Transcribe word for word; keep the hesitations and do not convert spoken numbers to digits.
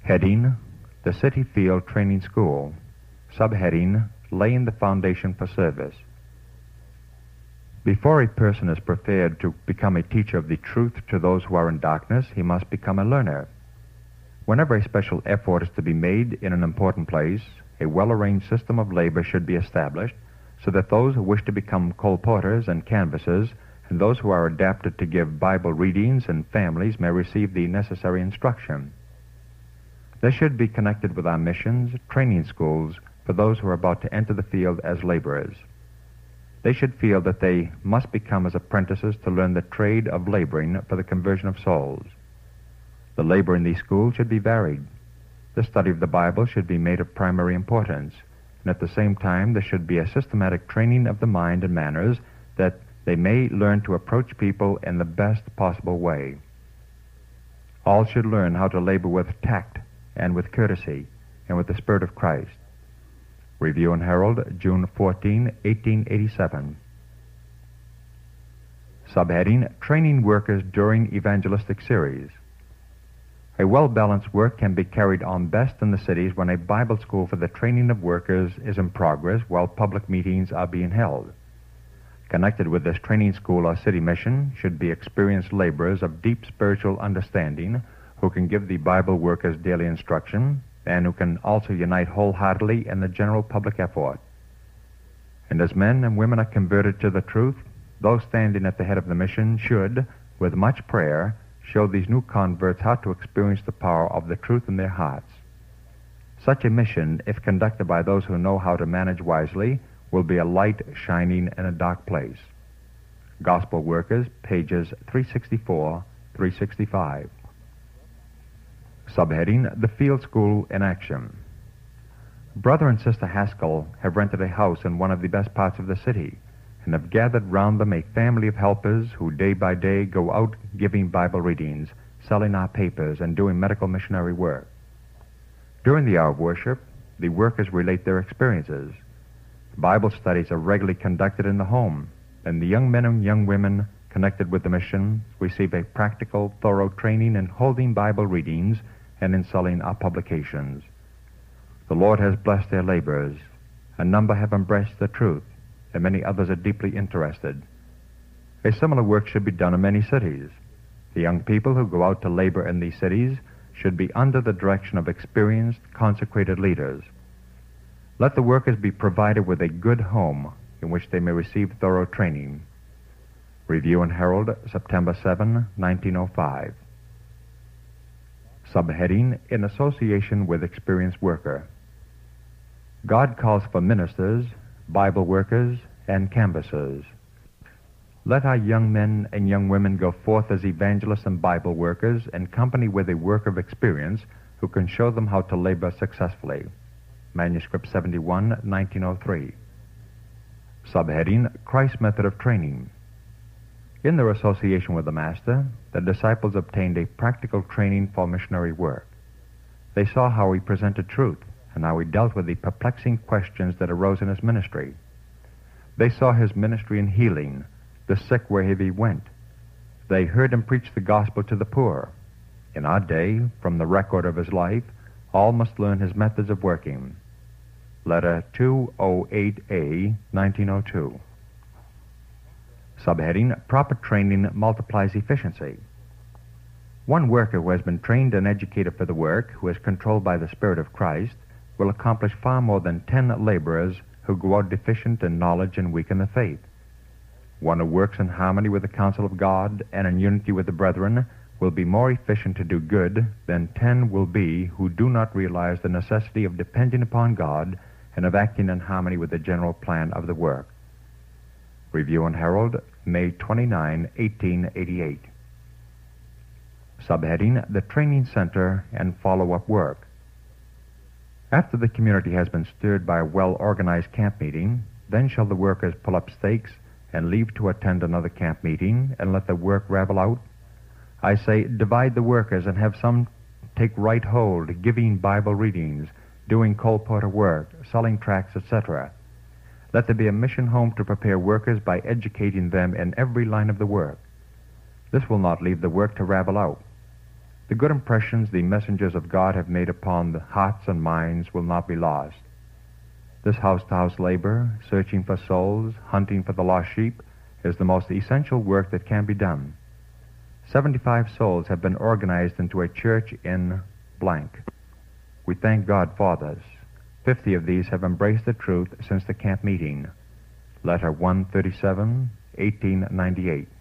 Heading: The City Field Training School. Subheading: Laying the Foundation for Service. Before a person is prepared to become a teacher of the truth to those who are in darkness, he must become a learner. Whenever a special effort is to be made in an important place, a well-arranged system of labor should be established so that those who wish to become colporteurs and canvassers and those who are adapted to give Bible readings and families may receive the necessary instruction. They should be connected with our missions, training schools for those who are about to enter the field as laborers. They should feel that they must become as apprentices to learn the trade of laboring for the conversion of souls. The labor in these schools should be varied. The study of the Bible should be made of primary importance, and at the same time there should be a systematic training of the mind and manners that they may learn to approach people in the best possible way. All should learn how to labor with tact and with courtesy and with the Spirit of Christ. Review and Herald, June fourteenth, eighteen eighty-seven. Subheading: Training Workers During Evangelistic Series. A well-balanced work can be carried on best in the cities when a Bible school for the training of workers is in progress while public meetings are being held. Connected with this training school or city mission should be experienced laborers of deep spiritual understanding who can give the Bible workers daily instruction and who can also unite wholeheartedly in the general public effort. And as men and women are converted to the truth, those standing at the head of the mission should, with much prayer, show these new converts how to experience the power of the truth in their hearts. Such a mission, if conducted by those who know how to manage wisely, will be a light shining in a dark place. Gospel Workers, pages three sixty-four, three sixty-five. Subheading: The Field School in Action. Brother and Sister Haskell have rented a house in one of the best parts of the city and have gathered round them a family of helpers who day by day go out giving Bible readings, selling our papers, and doing medical missionary work. During the hour of worship, the workers relate their experiences. Bible studies are regularly conducted in the home, and the young men and young women connected with the mission receive a practical, thorough training in holding Bible readings and in selling our publications. The Lord has blessed their labors. A number have embraced the truth, and many others are deeply interested. A similar work should be done in many cities. The young people who go out to labor in these cities should be under the direction of experienced, consecrated leaders. Let the workers be provided with a good home in which they may receive thorough training. Review and Herald, September seventh, nineteen oh five. Subheading: In Association with Experienced Worker. God calls for ministers, Bible workers, and canvassers. Let our young men and young women go forth as evangelists and Bible workers in company with a worker of experience who can show them how to labor successfully. Manuscript seventy-one, nineteen oh three. Subheading: Christ's Method of Training. In their association with the Master, the disciples obtained a practical training for missionary work. They saw how he presented truth and how he dealt with the perplexing questions that arose in his ministry. They saw his ministry in healing, the sick wherever he went. They heard him preach the gospel to the poor. In our day, from the record of his life, all must learn his methods of working. Letter two oh eight A, nineteen oh two. Subheading: Proper Training Multiplies Efficiency. One worker who has been trained and educated for the work, who is controlled by the Spirit of Christ, will accomplish far more than ten laborers who go out deficient in knowledge and weak in the faith. One who works in harmony with the counsel of God and in unity with the brethren will be more efficient to do good than ten will be who do not realize the necessity of depending upon God and of acting in harmony with the general plan of the work. Review and Herald, May twenty-ninth, eighteen eighty-eight. Subheading: The Training Center and Follow-Up Work. After the community has been stirred by a well-organized camp meeting, then shall the workers pull up stakes and leave to attend another camp meeting and let the work ravel out? I say, divide the workers and have some take right hold, giving Bible readings, doing colporteur work, selling tracts, et cetera. Let there be a mission home to prepare workers by educating them in every line of the work. This will not leave the work to ravel out. The good impressions the messengers of God have made upon the hearts and minds will not be lost. This house-to-house labor, searching for souls, hunting for the lost sheep, is the most essential work that can be done. Seventy-five souls have been organized into a church in blank. We thank God for this. Fifty of these have embraced the truth since the camp meeting. Letter one thirty-seven, eighteen ninety-eight.